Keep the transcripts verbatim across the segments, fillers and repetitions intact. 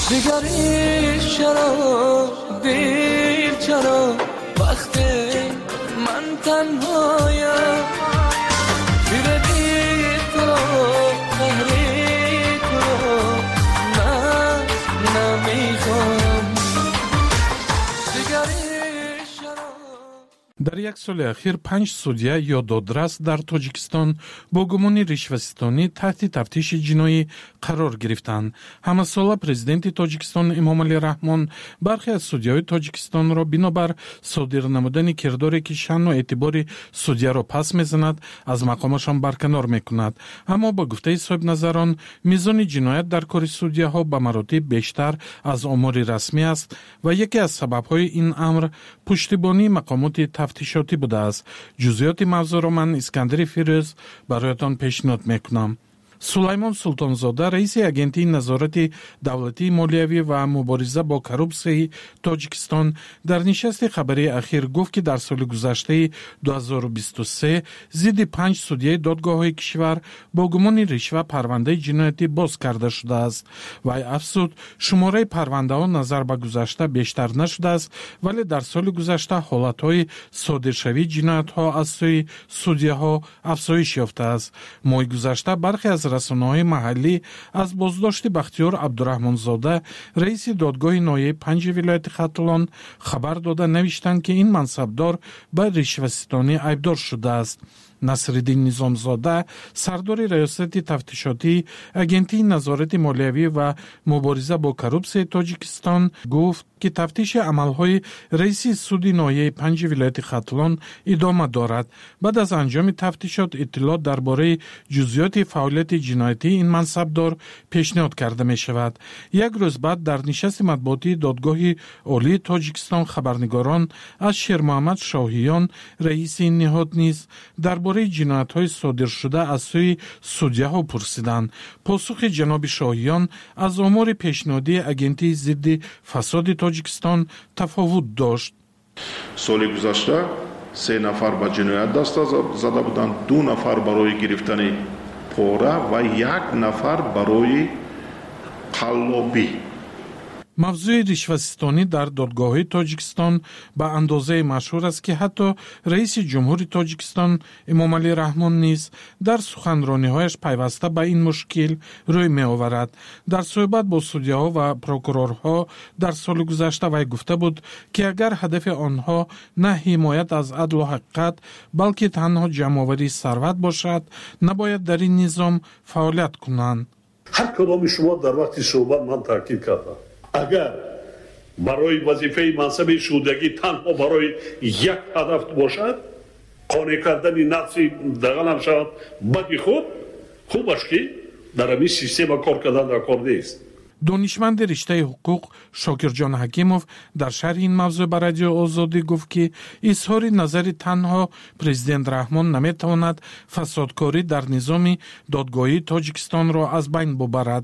دیگری چرا دیر چرا وقتی من تنهایم دیر دیر تو قهری تو من نمیخوام دیگری چرا. در یک سال اخیر پنج سودیا یا دادرس در تاجیکستان با گمان رشوه‌ستانی تحت تفتیش جنایی قرار گرفتند. همساله پرزیدنت تاجیکستان امام علی رحمان برخی از سودیای تاجیکستان را بنابر صادر نمودن کرداری که شأن و اعتبار سودیا را پس میزند از مقامشان برکنار میکند. اما با گفته صاحب نظران میزان جنایت در کار سودیاها به مراتب بیشتر از آمار رسمی است و یکی از سبب‌های این امر پشتیبانی مقامات تفتیشاتی بوده است. جزئیات موضوع را من اسکندر فیروز برایتان پیشنهاد میکنم. سلیمان سلطانزاده رئیس اگنتی نظارت دولتی مالیوی و مبارزه با کروپسیای تاجیکستان در نشست خبری اخیر گفت که در سال گذشته دو هزار و بیست و سه ضد پنج سودیای دادگاه کشور با گمان رشوه پرونده جنایتی باز کرده شده است. و افزود شماره پرونده ها نظر به گذشته بیشتر نشده است، ولی در سال گذشته حالت های صادرشوی جنایت ها از سوی سودیاها افزایش یافته است. ماه گذشته برخی از رسانه‌های محلی از بازداشت بختیار عبدالرحمن‌زاده رئیس دادگاه نایب پنج ولایت ختلان خبر داده نوشتند که این منصبدار به رشوه‌ستانی ایبدار شده است. نصرالدین نظامزاده سردار ریاست تفتیشاتی اگنتی نظارت مالیوی و مبارزه با کروپسیای تاجیکستان گفت که تفتیش عملهای رئیس سود نایب پنج ولایت ختلان ادامه دارد. بعد از انجام تفتیشات اطلاعات درباره جزئیات فعالیت جنایتی این منصبدار پیشنهاد کرده می شود. یک روز بعد در نشست مطبوعاتی دادگاه عالی تاجیکستان خبرنگاران از شیر محمد شاهیان رئیس این نهاد نیز درباره جنایت‌های صادر شده از سوی سودیاها پرسیدند. پاسخ جناب شاهیان از آمار پیشنهادی اگنتی ضد فساد تاجیکستان تفاوت داشت. سال گذشته سه نفر به جنایت دست زده بودند، دو نفر برای گرفتن پاره و یک نفر برای قلابی. موضوع رشوه‌ستانی در دادگاه تاجیکستان به اندازه مشهور است که حتی رئیس جمهور تاجیکستان امام علی رحمان نیز در سخنرانی‌هایش پیوسته به این مشکل روی می‌آورد. در صحبت با سودیاها و پروکورورها در سال گذشته وی گفته بود که اگر هدف آنها نه حمایت از عدل و حقیقت بلکه تنها جمع‌آوری ثروت باشد، نباید در این نظام فعالیت کنند. هر کدام شما در وقت صحبت من تاکید کردم اگر برای وظیفه منصب شودگی تنها برای یک هدف باشد، قانع کردن نفس دغل شود بدی خود خوب است که در این سیستم کار کردن در کار نیست. دانشمند رشته حقوق شاکرجان حکیموف در شرح این موضوع بر رادیو آزادی گفت که اظهار نظر تنها پرزیدنت رحمان نمیتواند فسادکاری در نظام دادگاهی تاجیکستان را از بین ببرد.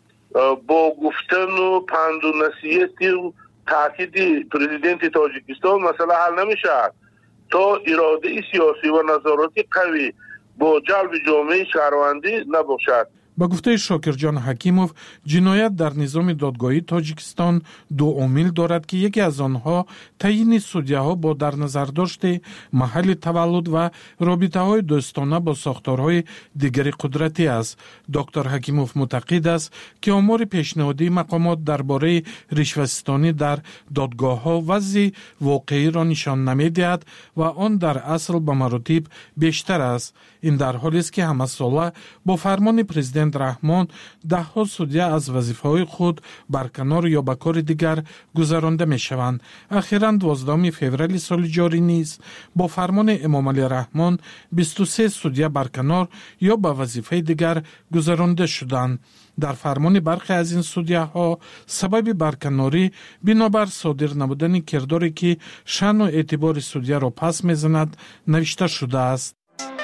با گفتن و پند و نصیحت و تاکید پرزیدنت تاجیکستان مسئله حل نمیشه تا اراده سیاسی و نظارتی قوی با جلب جامعه شهروندی نباشد. با گفته شاکرجان حکیموف جنایت در نظام دادگاهی تاجیکستان دو عامل دارد که یکی از آنها تعیین سودیاها با در نظر داشته محل تولد و رابطه‌های دوستانه با ساختارهای دیگر قدرتی است. دکتر حکیموف معتقد است که آمار پیشنهادی مقامات درباره رشوه‌ستانی در دادگاه‌ها وضع واقعی را نشان نمی‌دهد و آن در اصل به مراتب بیشتر است. این در حالی است که همه ساله با فرمان پرزیدنت رحمان ده ها سودیا از وظیفه‌های خود برکنار یا به کار دیگر گذرانده می‌شوند. اخیراً دوازدهم فوریه سال جاری نیز با فرمان امام علی رحمان بیست و سه سودیا برکنار یا به وظیفه دیگر گذرانده شدند. در فرمان برخی از این سودیاها سبب برکناری بنابر صادر نبودن کرداری که شأن و اعتبار سودیا را پس می‌زند نوشته شده است.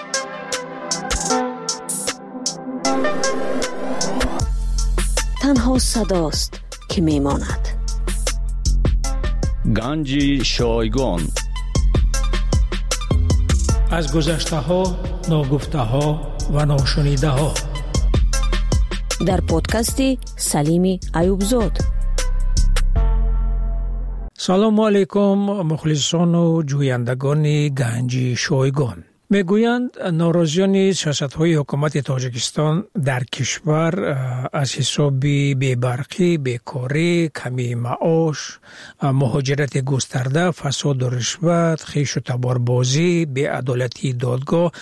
تنها صداست که میماند. گنج شایگان از گذشته ها، ناگفته ها و ناشنیده ها در پادکست سلیم ایوبزاد. سلام علیکم مخلصان و جویندگان گنج شایگان. میگویند ناراضیان سیاست‌های حکومت تاجیکستان در کشور از حساب بی‌برقی، بیکاری، کمی معاش، مهاجرت گسترده، فساد و رشوت، خویش و تباربازی، بی‌عدالتی دادگاه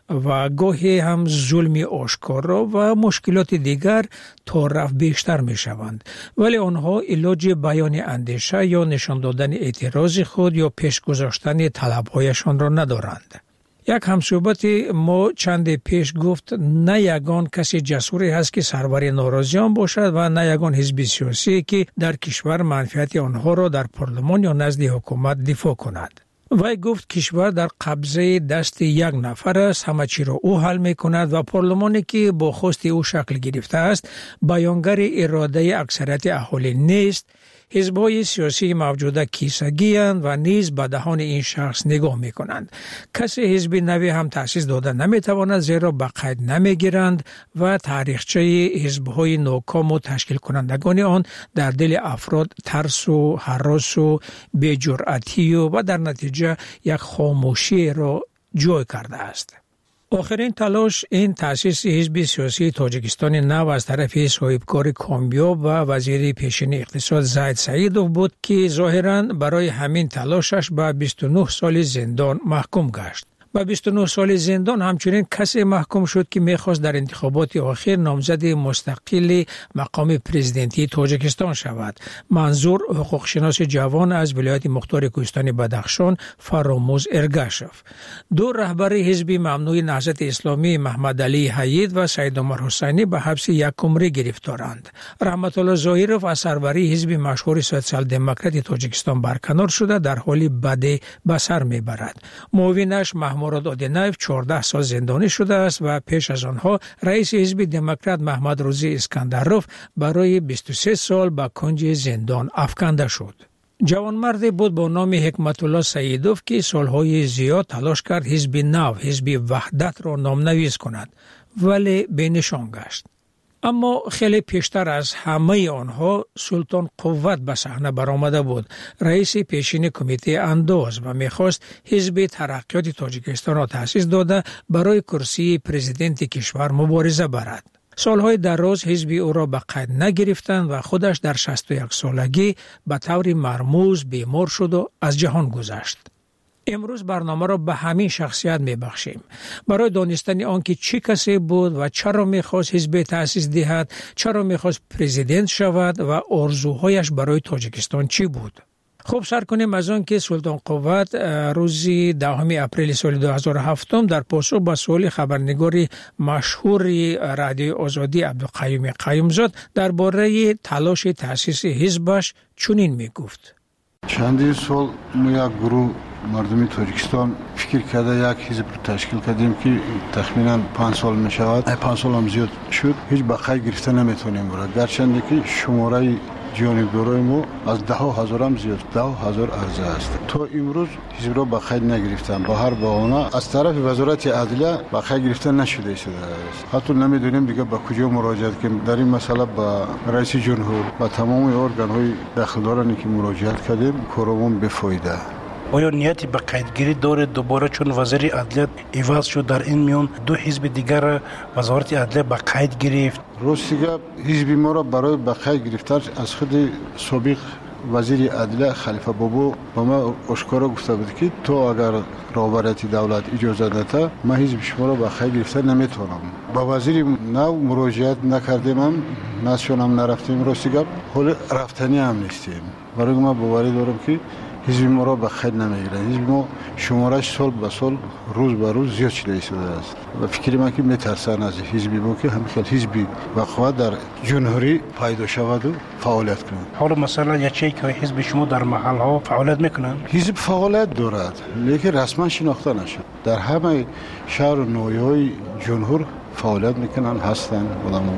و گاهی هم ظلم آشکارا و مشکلات دیگر تا رفت بیشتر می شوند. ولی آنها علاج بیان اندیشه یا نشان دادن اعتراض خود یا پیش گذاشتن طلب‌هایشان را ندارند. یک همصحبت ما چند پیش گفت نه یگان کسی جسوری هست که سرور ناراضیان باشد و نه یگان حزب سیاسی که در کشور منفعت آنها را در پارلمان یا نزد حکومت دفاع کند. وی گفت کشور در قبضه دست یک نفر است، همه چی را او حل می کند و پارلمانی که با خواست او شکل گرفته است بیانگر اراده اکثریت اهالی نیست. حزب‌های سیاسی موجوده کیسگی اند و نیز به دهان این شخص نگاه می کنند. کسی حزب نوی هم تأسیس داده نمی تواند زیرا به قید نمی گیرند و تاریخچه حزب‌های ناکام و تشکیل کنندگان آن در دل افراد ترس و هراس و بی‌جرأتی و, و در نتیجه یک خاموشی را جای کرده است. آخرین تلاش این تأسیس حزب سیاسی تاجیکستان نو از طرف صاحبکار کامیاب و وزیر پیشین اقتصاد زید سعیدوف بود که ظاهراً برای همین تلاشش به بیست و نه سال زندان محکوم گشت. با بیست و نه سال زندان همچنین کسی محکوم شد که میخواست در انتخابات آخر نامزد مستقل مقام پرزیدنتی تاجیکستان شود. منظور حقوقشناس جوان از ولایت مختار کوهستان بدخشان فراموز ارگاشف. دو رهبر حزب ممنوع نهضت اسلامی محمد علی حید و سید عمر حسینی به حبس یک عمره گرفتارند. رحمت الله ظاهرов از سروری حزب مشهور سوسیال دموکرات تاجیکستان برکنار شده در حالی بد به سر میبرد. معاونش مراد آدینایف چهارده سال زندانی شده است و پیش از آنها رئیس حزب دموکرات محمد روزی اسکندروف برای بیست و سه سال به کنج زندان افکنده شد. جوانمردی بود با نام حکمت الله سعیدوف که سالهای زیاد تلاش کرد حزب نو، حزب وحدت را نامنویس کند ولی بینشان گشت. اما خیلی پیشتر از همه آنها سلطان قوت به صحنه برآمده بود، رئیس پیشین کمیته انداز و میخواست حزب ترقیات تاجیکستان را تأسیس داده برای کرسی پرزیدنت کشور مبارزه برد. سالهای دراز حزب او را به قید نگرفتند و خودش در شصت و یک سالگی به طور مرموز بیمار شد و از جهان گذشت. امروز برنامه را به همین شخصیت میبخشیم برای دانستن آنکه چه کسی بود و چرا میخواست حزب تأسیس دهد، چرا میخواست پرزیدنت شود و آرزوهایش برای تاجیکستان چی بود. خب سر کنیم از آن که سلطان قوت روز دهم اپریل سال دو هزار و هفت در پاسخ به سوال خبرنگار مشهور رادیو آزادی عبدالقیوم قیومزاد درباره تلاش تأسیس حزبش چنین میگفت: چندین سال ما یک گروه مردمی تاجیکستان فکر کرده یک حزب تشکیل کردیم که تخمینا پنج سال می شود. پنج سال هم زیاد شد، هیچ بقای گرفته نمیتونیم برد، گرچند که شماره جانبدارای ما از ده هزار هم زیاد، ده هزار عرضه است. تا امروز حزب را بقای نگرفتن، با هر بهانه از طرف وزارت عدلیه بقای گرفته نشده است. حتی نمیدونیم دیگه به کجا مراجعت کنیم در این مسئله. با رئیس جمهور و تمام ارگان های داخلدارانی که مراجعت کردیم کارمون بفایده. آیا نیتی به قیدگیری داره دوباره چون وزیر عدلیه عوض شد در این میان دو حزب دیگر وزارت عدلیه به قید گرفت؟ راستیگه حزب ما را برای به قید گرفتن از خود سابق وزیر عدلیه خلیفه بابو با ما آشکارا گفته بود که تو اگر رهبریت دولت اجازه نده ما حزب شما را به قید گرفتن نمیتونم. با وزیر نو مراجعت نکردیم، هم نشون هم نرفتیم، راستیگه حال رفتنی هم نیستیم. برای ما باوری دارم که حزب ما را به خیر نمیگیرند. حزب ما شمارش سال به سال روز به روز زیاد شده شده است و فکر من که میترسن از حزبی ما که همین حزبی وقوع در جمهوری پیدا شود و فعالیت کنند. حالا مثلا یا چه که حزب شما در محل ها فعالیت میکنند؟ حزب فعالیت دارد لیکن رسما شناخته نشد. در همه شهر و ناحیه‌های جمهور فعالیت میکنن هستن.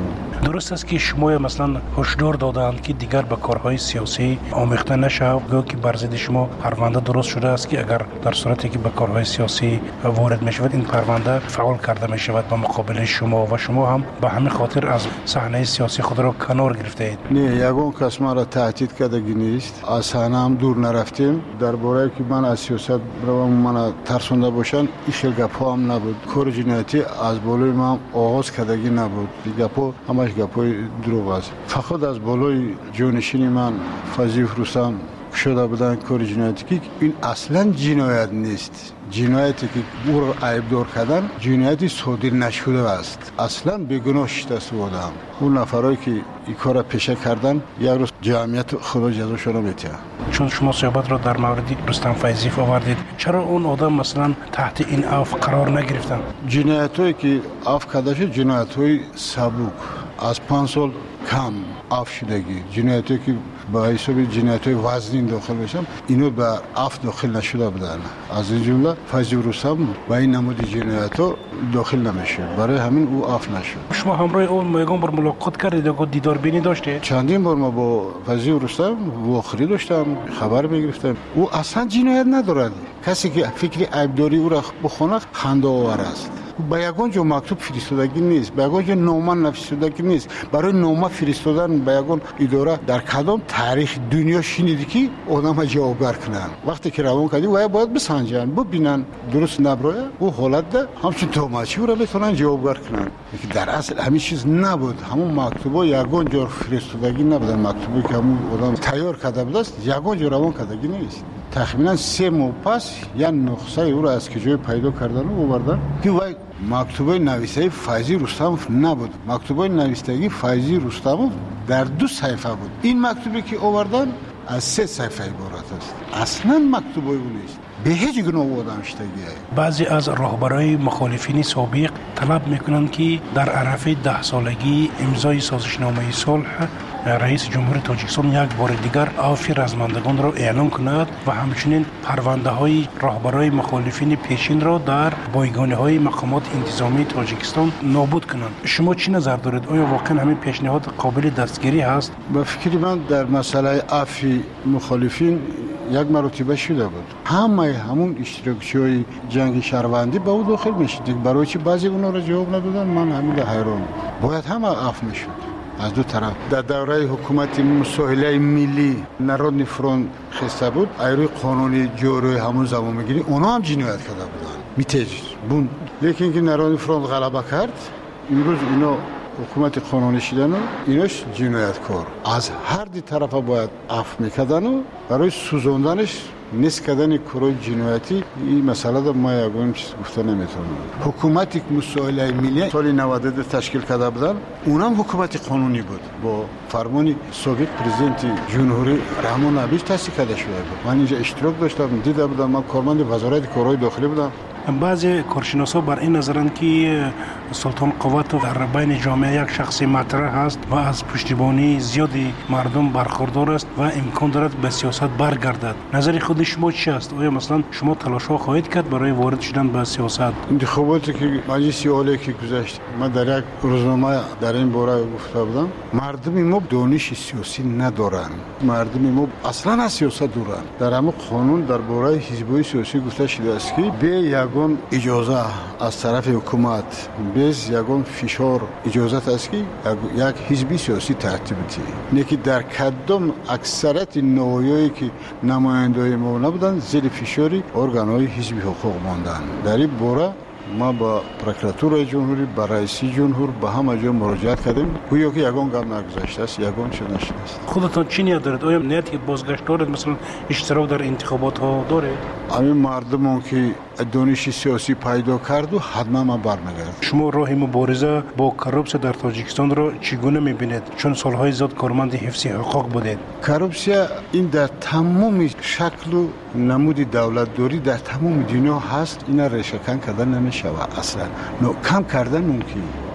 درست است که شما مثلا هشدار دادند که دیگر به کارهای سیاسی آمیخته نشود، گویا که بر ضد شما پرونده درست شده است که اگر در صورتی که به کارهای سیاسی وارد میشود این پرونده فعال کرده می شود به مقابل شما و شما هم به همین خاطر از صحنه سیاسی خود را کنار گرفته اید. نه، یگان کس ما را تهدید کردگی نیست. از صحنه هم دور نرفتیم. درباره که من از سیاست رو من ترسونده باشن این خیلی گپا هم نبود. کار جنایتی از بالای ما آغاز کردگی نبود. گپا همش گپای دروغ است. فقط از بالای جانشین من فضیل رستم شده بودن کار جنایتی که این اصلا جنایت نیست. جنایتی که او را عیبدار کردن جنایتی صادر نشده است. اصلا بیگناه شده بودم. اون نفرایی که این کار را پیشه کردن یک روز جمعیت خدا جزاشون را میده. چون شما صحبت را در مورد رستم فیضی آوردید، چرا اون آدم مثلا تحت این عفو قرار نگرفتن؟ جنایتایی که عفو کرده شد جنایت‌های سبک از پنج سال کم عفو شدگی، جنایتی که با حساب جنایت‌های وزنی داخل بشن اینو به عفو داخل نشده بودن. از این جمله فضیل رستم با این نمود جنایت‌ها داخل نمیشه، برای همین او عفو نشد. شما همراه اون میگم بر ملاقات کردید و دیدار بینی داشته؟ چندین بار ما با فضیل رستم واخری داشتم، خبر میگرفتم. او اصلا جنایت ندارد. کسی که فکر عیبداری او را بخونه خنده آور است. با یگان جو مکتوب فرستادگی نیست، با یگان جو نامه نفرستادگی نیست. برای نامه فرستادن با یگان اداره در کدام تاریخ دنیا شنیدی که آدم جوابگر کنن؟ وقتی که روان کردی و باید بسنجن، ببینن درست نبره او حالت ده همچون توماچی او را بتونن جوابگر کنن. که در اصل همین چیز نبود. همون مکتوبا یگان جو فرستادگی نبودن. مکتوبی که همون آدم تیار کرده بود است یگان جو روان کردگی نیست. تقریبا سه ماه پس یا نسخه او را از کجای پیدا کردن و آوردن که وای مکتوبه نویسه فیضی رستموف نبود. مکتوبه نویسندگی فیضی رستموف در دو صفحه بود. این مکتوبی که آوردن از سه صفحه عبارت است. اصلا مکتوبه او نیست. به هیچ گناه آدم شدگی. بعضی از راهبرای مخالفین سابق طلب میکنند که در عرف ده سالگی امضای سازشنامه صلح رئیس جمهور تاجیکستان یک بار دیگر عفو رزمندگان را اعلام کند و همچنین پرونده های راهبرای مخالفین پیشین را در بایگانه های مقامات انتظامی تاجیکستان نابود کنند. شما چی نظر دارید؟ آیا واقعا همین پیشنهاد قابل دستگیری هست؟ به فکر من در مسئله عفو مخالفین یک مرتبه شده بود. همه همون اشتراکچی‌های جنگ شهروندی به او داخل میشد. برای چی بعضی اونا را جواب ندادن؟ من همین حیران. باید همه عفو میشد. از دو طرف در دوره حکومت مساهله ملی نارودنی فرونت خسته بود، ایروی قانونی جوری همون زمان میگیری اونا هم جنایت کرده بودن میتیج بون. لیکن که نارودنی فرونت غلبه کرد امروز اینا حکومت قانونی شدن و ایناش جنایتکار. از هر دی طرف باید عفو میکردن و برای سوزوندنش نیست کردن کارهای جنایتی این مسئله در ما یگان چیز گفته نمیتونم. حکومتی که مساهله ملی سال نود و دو تشکیل کرده بودن اونم حکومت قانونی بود با فرمان سابق پرزیدنت جمهوری رحمان عبیش تأسیس کرده شده بود. من اینجا اشتراک داشتم، دیده بودم، من کارمند وزارت کارهای داخلی بودم. بعضی کارشناسا بر این نظرند که سلطان قوت در بین جامعه یک شخص مطرح است و از پشتیبانی زیادی مردم برخوردار است و امکان دارد به سیاست برگردد. نظر خود شما چی است؟ آیا مثلا شما تلاش‌ها خواهید کرد برای وارد شدن به سیاست؟ انتخاباتی که مجلس عالی که گذشت من در یک روزنامه در این باره گفته بودم مردم ما دانش سیاسی ندارند. مردم ما اصلا از سیاست دورند. در همه قانون درباره حزب‌های سیاسی گفته شده است که به یگان اجازه از طرف حکومت بیز یگان فشار اجازت است که یک حزبی سیاسی ترتیب دهد. نه که در کدام اکثریت نوعیایی که نماینده‌های ما نبودند زیر فشاری ارگان‌های حزبی حقوق ماندند. در این باره ما با پروکراتور جمهوری با رئیس جمهور با همه جا مراجعت کردیم. گویا که یگان گام نگذاشته است، یگان چه نشده است. خودتان چی نیت دارید؟ آیا نیتی بازگشت دارید؟ مثلا اشتراک در انتخابات ها دارید؟ همین مردمان که دانش سیاسی پیدا کرد و حتما ما برمیگردیم. شما راه مبارزه با کروپسیا در تاجیکستان را چگونه میبینید؟ چون سالهای زیاد کارمند حفظ حقوق بودید. کروپسیا این در تمام شکل و نمود دولتداری در تمام دنیا هست. اینا ریشه‌کن کردن نمیشه اصلا. نو کم کردن ممکن.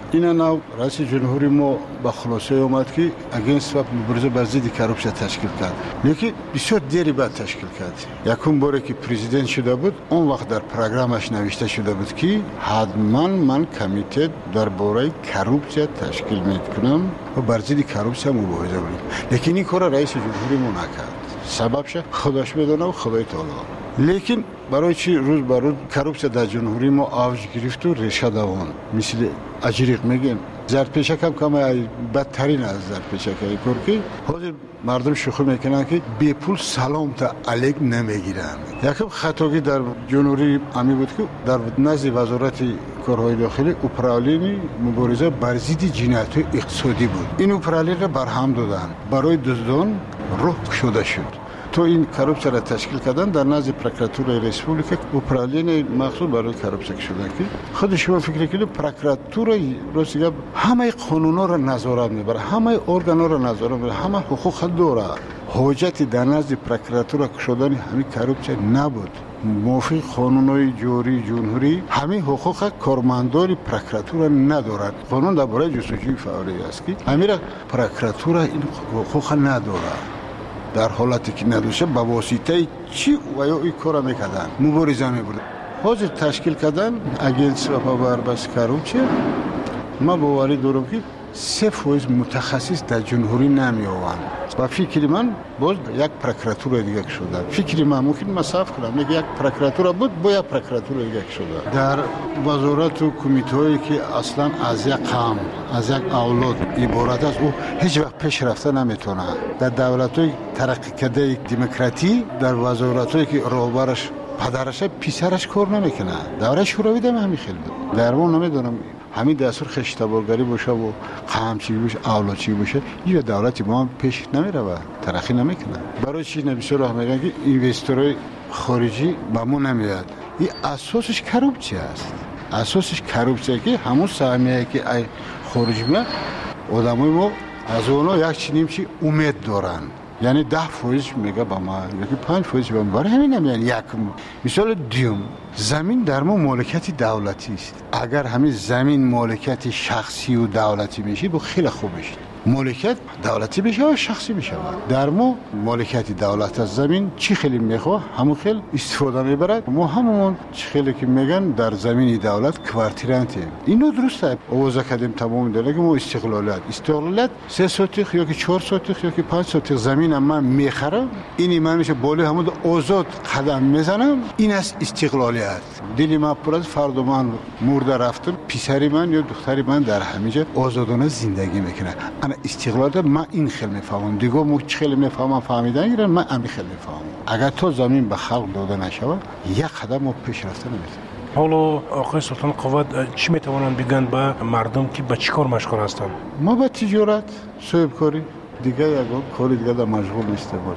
اینا نو رئیس جمهوری ما با خلاصه اومد که اگینست و مبارزه با ضد کروپسیون تشکیل کرد. لیکن بسیار دیری بعد تشکیل کرد. یکم باره که پرزیدنت شده بود اون وقت در پروگرامش نوشته شده بود که حتما من کمیته درباره کروپسیون تشکیل میکنم و بر ضد کروپسیون مبارزه کنم. لیکن این کار رئیس جمهوری ما نکرد. سببش خودش میدونه و خدای تعالی. لیکن برای چی روز بر روز کروپسیون در جمهوری ما آوج گرفت و ریشه دوان مثل اجریق میگیم زرپیشک هم کم بدترین از زرپیشک های کرکی حاضر مردم شوخی میکنن که بی پول سلام تا علیک نمیگیرن. یکم خطاگی در جمهوری امی بود که در نزد وزارت کارهای داخلی اپرالین مبارزه بر ضد جنایت اقتصادی بود. این اپرالین را برهم دادن برای دزدان روح شده شد. تو این کروپسیون را تشکیل کردن در نزد پروکراتور ریسپوبلیکا اپرالین مخصوص برای کروپسیون شدن که خود شما فکر کنید پروکراتور روسیه همه قانونا را نظارت میبره، همه ارگانا را نظارت میبره، همه حقوق داره. حجت در نزد پروکراتور شدن همین کروپسیون نبود. موافق قانونهای جوری جمهوری همین حقوق کارمندان پروکراتور ندارد. قانون درباره جستجوی فعالی است که همین پروکراتور این حقوق نداره. در حالتی که ندوشه با واسطه چی و یا این کار میکردن مبارزه میبردن. حاضر تشکیل کردن اگینس و پابربست کروپسیون. ما باوری دارم که سه فویز متخصص در جمهوری نمی آوند و فکر من باز یک پروکراتور دیگه شده. فکر من ممکن مساف کنم یک پروکراتور بود با یک پروکراتور دیگه شده. در وزارت و کمیته‌ای که اصلا از یک قوم از یک اولاد عبارت است او هیچ وقت پیش رفته نمیتونه. در دولت‌های ترقی کرده دموکراتی در وزارت‌هایی که راهبرش پدرش پسرش کار نمیکنه. دوره شوروی دم همین خیلی بود. در اون نمیدونم همین دستور خشتبارگری باشه و قمچی باشه اولادچی باشه این دولتی ما پیش نمیره و ترقی نمیکنه. برای چی نمیشه راه میگن که اینوستورهای خارجی به ما نمیاد. این اساسش کروپسیون است. اساسش کروپسیون که همون سهمیه که ای خارجی میاد آدمای ما از اونها یک چنین چی امید دارن. یعنی ده فویز میگه با ما یکی پنج فویز با ما برای همین نمیان. یک مثال دیوم زمین در ما مالکیت دولتی است. اگر همین زمین مالکیت شخصی و دولتی میشه با خیلی خوب میشه. مالکیت دولتی بشه و شخصی بشه. در ما مالکیت دولت از زمین چی خیلی میخواه همون خیلی استفاده میبرد. ما همون چی خیلی که میگن در زمین دولت کوارتیرانته. اینو درسته آوازه کردیم تمام داره که ما استقلالت استقلالت سه سوتیخ یا که چهار سوتیخ یا که پنج سوتیخ زمین من میخرم این من میشه بالا همون آزاد قدم میزنم. این است استقلالیت. دلی من پر از فرد من مرده رفتم پسری من یا دختری من در همینجا آزادانه زندگی میکنه. انا استقلال من این خیلی میفهمم دیگه مو خیلی میفهمم فهمیدن گیرن من همین خیلی میفهمم. اگر تو زمین به خلق داده نشود یک قدم ما پیش رفته نمیتونیم. حالا آقای سلطان قوت چی میتوانند بگن به مردم که به چی کار مشغول هستند؟ ما به تجارت صاحب کاری دیگه یک کاری دیگه در مشغول نیست باز.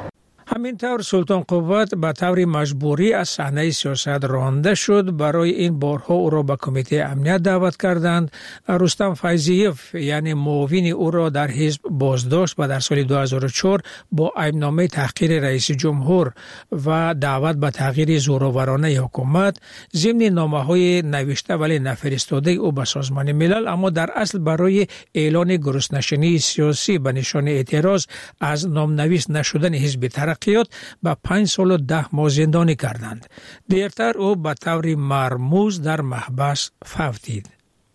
همینطور سلطان قوت به طور مجبوری از صحنه سیاست رانده شد. برای این بارها او را به کمیته امنیت دعوت کردند. رستم فیضیف یعنی معاون او را در حزب بازداشت و در سال دو هزار و چهار با ایبنامه تحقیر رئیس جمهور و دعوت به تغییر زورآورانه حکومت ضمن نامه‌های نوشته ولی نفرستاده او به سازمان ملل اما در اصل برای اعلان گرسنه‌شینی سیاسی به نشان اعتراض از نامنویس نشدن حزب ترقیات با پنج سال و ده ماه زندانی کردند. دیرتر او به طور مرموز در محبس فوتید.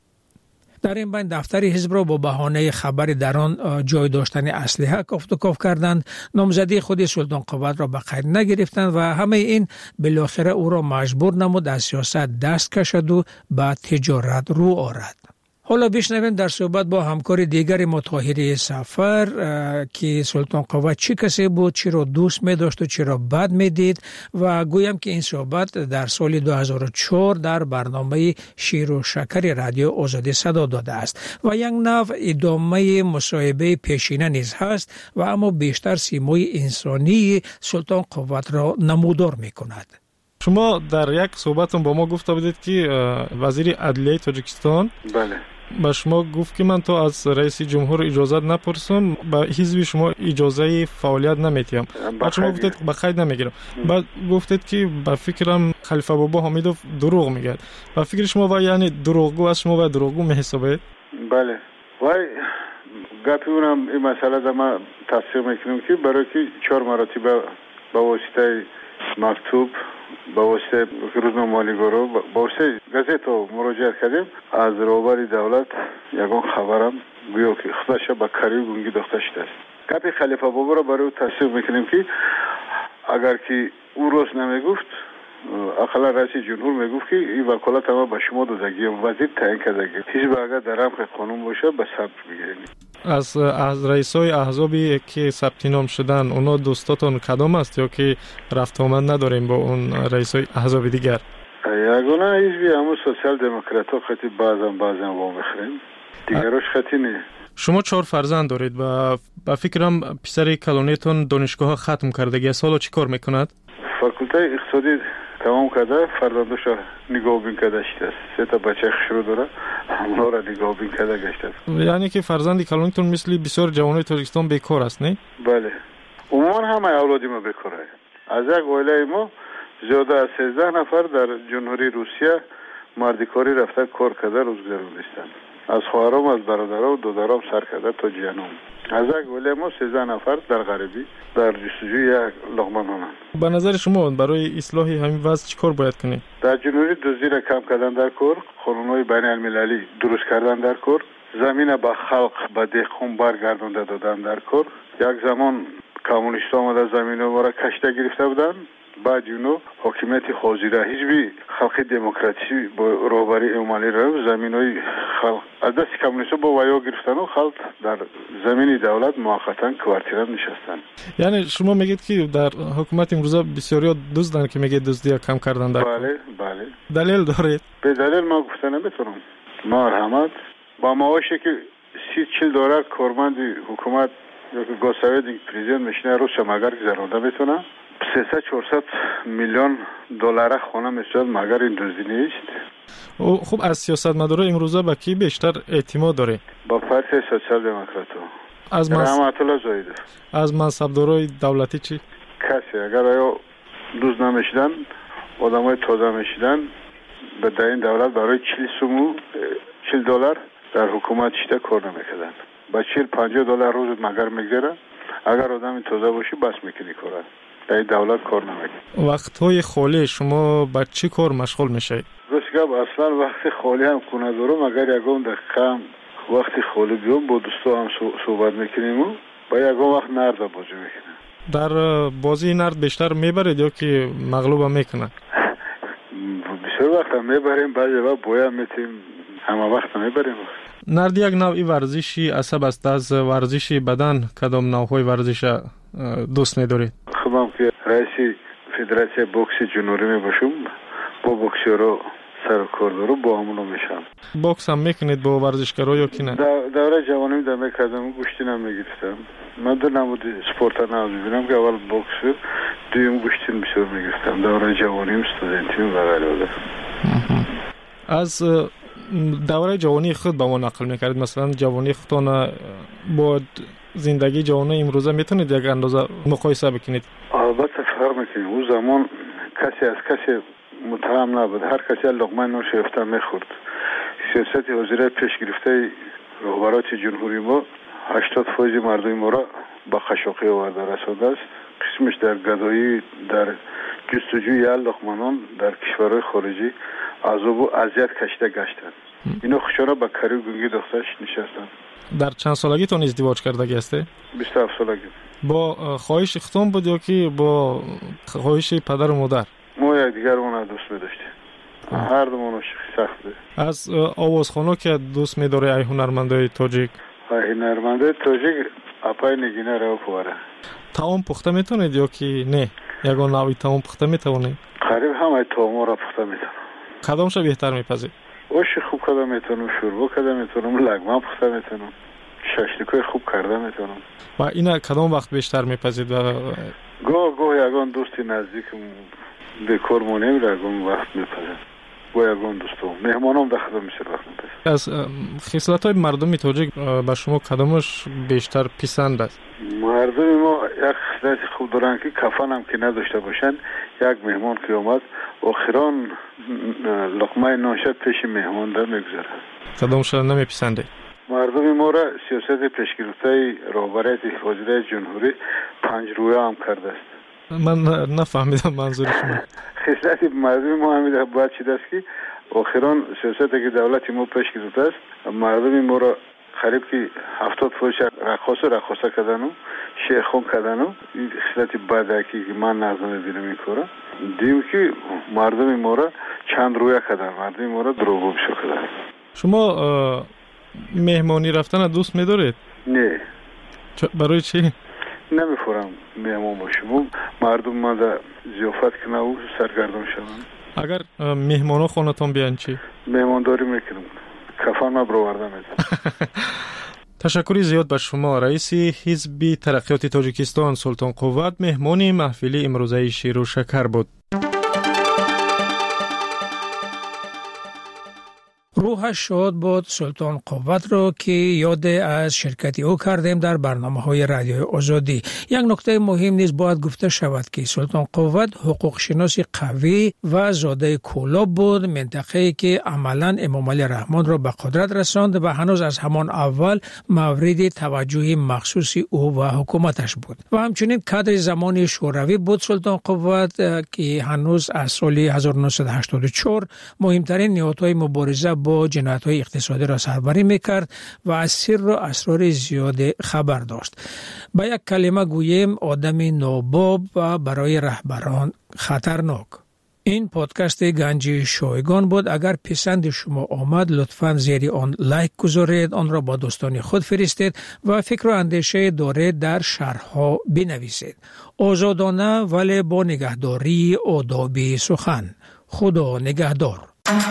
در این بین دفتر حزب را با بهانه خبر در آن جای داشتن اسلحه کافت و کاف کردند. نامزدی خود سلطان قوت را به قید نگرفتند و همه این بالاخره او را مجبور نمود از سیاست دست کشد و به تجارت رو آورد. حالا بشنویم در صحبت با همکار دیگر ما طاهری سفر که سلطان قوت چی کسی بود، چی را دوست می داشت و چی را بد می دید و گویم که این صحبت در سال دو هزار و چهار در برنامه شیر و شکر رادیو آزادی صدا داده است و یک نوع ادامه مصاحبه پیشینه نیز هست و اما بیشتر سیمای انسانی سلطان قوت را نمودار می کند. شما در یک صحبتون با ما گفته بودید که وزیر عدلیه تاجیکستان بله با شما گفت که من تو از رئیس جمهور اجازه نپرسم، با حزب شما اجازه فعالیت نمیتیم. بعد شما گفتید با قید نمیگیرم. بعد گفتید که با فکرم خلیفه بابا حمیدوف دروغ میگه. با فکر شما و یعنی دروغگو از شما و دروغگو میحسابید؟ بله. وای گپی اونم این مسئله در ما تصدیق میکنم که برای که چهار مراتب با واسطه مکتوب، با واسطه روزنامه‌نگارا، با واسطه گازیت مراجعه کردیم. از رهبر دولت یگان خبرم گویا که خودش با کاری گونگی داشته شده است. گپ خلیفه بابا را برای او تصدیق میکنیم که اگر که او روز نمیگفت، اقلا رئیس جمهور میگفت که این وکالت ما به شما دادگی وزیر تعیین کردگی. حزب اگر در رمق قانون باشه به ثبت بگیریم. از از رئیسای احزابی که ثبت نام شدن اونا دوستاتون کدام است یا که رفت آمد نداریم با اون رئیسای احزاب دیگر؟ یگانه حزبی همون سوسیال دموکرات ها خطی بعضا بعضا با میخریم، دیگرش خطی نه. شما چهار فرزند دارید و با فکرم پسر کلونیتون دانشگاه ختم کردگی است، حالا چی کار میکند؟ فاکولته اقتصادی تمام کرده، فرزندش نگاه بین کرده است. سه تا بچه شروع داره، همونا را نگاه بین کرده گشته است. یعنی که فرزند کلونیتون مثل بسیار جوانای تاجیکستان بیکار است، نه؟ بله. عموما همه اولادی ما بیکاره. از یک عائله ما زیاده از سیزده نفر در جمهوری روسیه مردی کاری رفته کار کرده روز گذروندند. از خواهرام، از برادرام و دادرام سر کرده تا جیانم. از یک عائله ما سیزده نفر در غریبی در جستجوی یک لقمه نان. به نظر شما برای اصلاح همین وضع چیکار باید کنیم؟ در جمهوری دزدی را کم کردن در کار، قانون‌های بین المللی درست کردن در کار، زمین به خلق به دهقان برگردانده دادن در کار. یک زمان کمونیست آمده زمین ما را کشته گرفته بودن، بعد اونو حاکمیت حاضره حزبی خلق دموکراسی با رهبری عملی را زمینای خلق از دست کمونیست با ویا گرفتن و خلق در زمین دولت موقتا کوارتیرا نشستن. یعنی شما میگید که در حکومت امروزه بسیاری دزدن که میگه دزدی کم کردن در بله بله. دلیل دارید؟ به دلیل ما گفتن نمیتونم. مرحمت با معاشی که سی چل دلار کارمند حکومت یا که گوساوید پرزیدنت میشنه روز مگر گذرونده میتونه. سیصد چهارصد میلیون دلار خانه میشد مگر این دزدی نیست. خب از سیاستمدارا امروزه با کی بیشتر اعتماد داره؟ با پارتی سوسیال دموکرات. از منصب رحمت الله زاهدی. از منصبدارای دولتی چی؟ کسی اگر آیا دوز نمیشدن آدمای تازه میشدن به در این دولت برای چهل سومو چهل دلار در حکومت شده کار نمیکردن. با چهل پنجاه دلار روز مگر میگذره. اگر آدم تازه باشی بس میکنی کارا. در دولت کار نمیکنی. وقت‌های خالی شما با چی کار مشغول میشید؟ راست گپ اصلا وقت خالی هم خونه دارم، اگر یکم دقیقه وقتی خالی بیام با دوستا هم صحبت میکنیم و با یکم وقت نرد بازی میکنیم. در بازی نرد بیشتر میبرید یا که مغلوب هم میکنن؟ بسیار وقت هم میبریم، بعضی وقت بویا میتیم، همه وقت هم میبریم. نرد یک نوعی ورزشی عصب است. از ورزش بدن کدام نوعهای ورزش دوست می‌دارید؟ خودم که رئیس فدراسیون بوکس جنوبی میباشم، با بوکسورا سر کار دارم، با همونو میشم. بوکس هم میکنید با ورزشکارا یا کی نه؟ دوره جوانی در میکردم، گوشتی نمیگرفتم. من در نمود سپورت ناز ببینم که اول بوکس، دویم گوشتی بسیار میگرفتم. دوره جوانیم استودنتیم و غیره. از دوره جوانی خود با ما نقل میکردید، مثلا جوانی خودتان با زندگی جوانی امروزه میتونید یک اندازه مقایسه بکنید؟ البته فرق میکنه. اون زمان کسی از کسی متهم نبود، هر کسی لقمه نون شیفته میخورد. سیاست وزیر پیش گرفته رهبرات جمهوری ما هشتاد فیصد مردم ما را با خشوقی آورده رسانده است. قسمش در گدایی، در جستجوی لقمه نان در کشورهای خارجی عذاب و اذیت کشیده گشتند. اینو خشارا با کاری گونگی دخترش نشستند. در چند سالگیتون ازدواج کردگی هسته؟ بیست و هفت سالگی. با خواهش ختم بود یا که با خواهش پدر و مادر؟ ما یک دیگر اون دوست می‌داشتیم. هر دومون سخت بود. از آوازخوان‌ها که دوست می‌داره ای هنرمندای تاجیک؟ ای هنرمندای تاجیک اپای نگینه رو پواره. تاون پخته میتونید یا که نه؟ یگان نوعی تاون پخته میتونید؟ قریب همه تاون را پخته میتونم. کدامش بهتر میپذید؟ اوش خوب کرده میتونم، شوربا کرده میتونم، لگمه پخته میتونم، ششلیکای خوب کرده میتونم. و اینا کدام وقت بیشتر میپذید؟ و گاه گاه یگان دوستی نزدیکم به کار مونیم را گم وقت میپذید. با یگان دوستم مهمانم در خدمت میشه وقت از خصلت‌های مردم تاجیک با شما کدامش بیشتر پسند است؟ مردم ما یک خصلت خوب دارن که کفن هم که نداشته باشن. یک مهمان که آمد آخران لقمه ناشد پیش مهمان در میگذاره. کدامش نمیپسنده؟ مردم ما را سیاست پیشگرفته رهبریت وزیر جمهوری پنج رویه هم کرده است. من نفهمیدم منظور شما. خصلت مردم ما همیشه باید چیز است که آخران سیاست که دولت ما پیش گرفته است مردم ما را قریب که هفتاد فوش رقاصه رقاصه کردن و شیخون کردن و این خصلت بدکی که من نظر میبینم این کارا. دیم که مردم ما را چند رویه کردن، مردم ما را دروغگو کردن. شما مهمانی رفتن دوست می‌دارید؟ نه. برای چی؟ نمی‌فورم مهمان باشم. مردم ما در ضیافت کنه و سرگردان شوند. اگر مهمانا خونتون بیان چی؟ مهمانداری میکنم. کفن ما برآورده میدم. تشکر زیاد به شما. رئیس حزب ترقیات تاجیکستان سلطان قوت مهمان محفل امروزه شیر و شکر بود. روحش شاد بود سلطان قوت را که یاد از شرکتی او کردیم در برنامه های رادیوی آزادی. یک نکته مهم نیز باید گفته شود که سلطان قوت حقوق شناس قوی و زاده کولاب بود، منطقه‌ای که عملاً امام علی رحمان را به قدرت رساند و هنوز از همان اول مورد توجه مخصوص او و حکومتش بود. و همچنین کادر زمانی شوروی بود سلطان قوت که هنوز از سال هزار و نهصد و هشتاد و چهار مهمترین نهادهای مبارزه با جنایت‌های اقتصادی را سربری می‌کرد و از سر و اسرار زیاد خبر داشت. با یک کلمه گوییم آدم ناباب و برای رهبران خطرناک. این پادکست گنج شایگان بود. اگر پسند شما آمد لطفاً زیر آن لایک گذارید، آن را با دوستان خود فرستید و فکر و اندیشه دارید در شرح‌ها بنویسید. آزادانه ولی با نگهداری آداب سخن. خدا نگهدار.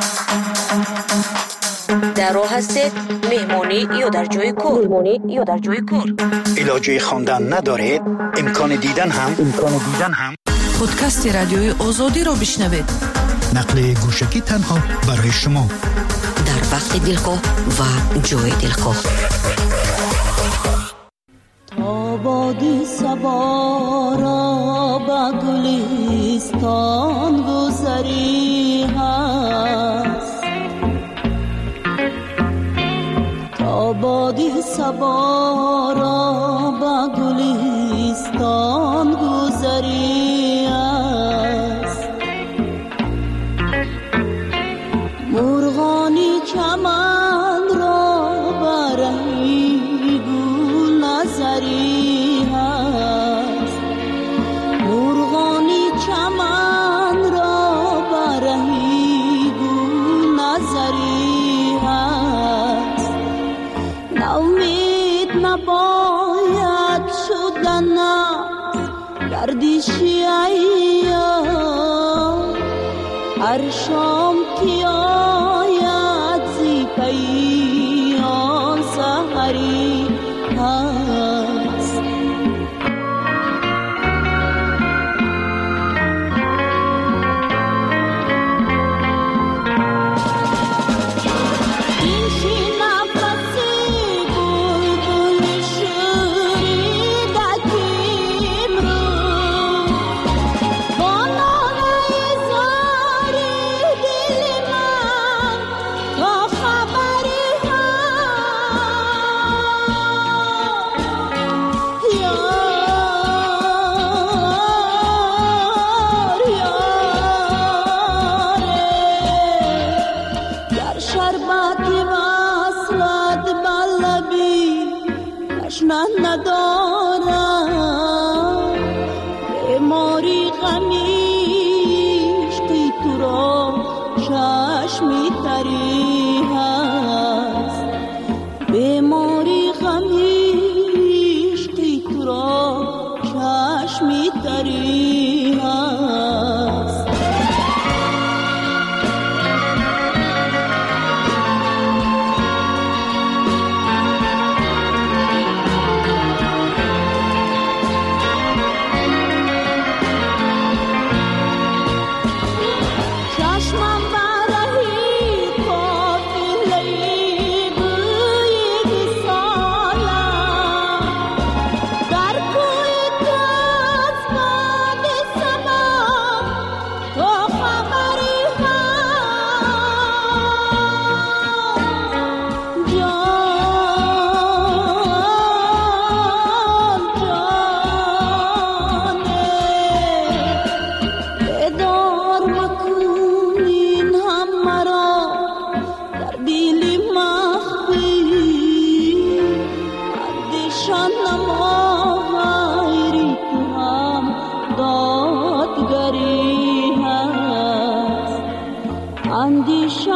در راه هستید مهمانی یا در جای کار مهمانی یا در جای کار علاجه خواندن ندارید امکان دیدن هم امکان دیدن هم پادکست رادیوی آزادی را بشنوید. نقل گوشکی تنها برای شما در وقت دلخواه و جای دلخواه. تا بادی صبا را با گلستان گذری هست، تا بادی صبا را با گلستان گذری هست، مرغانی چمن را برهی گل نظری هست، مرغانی چمن را برهی گل نظری هست. ناامید نباید شدن گردشی ایام، هر شام که آید زی پیان سحری هست. چشمم برای اندیشه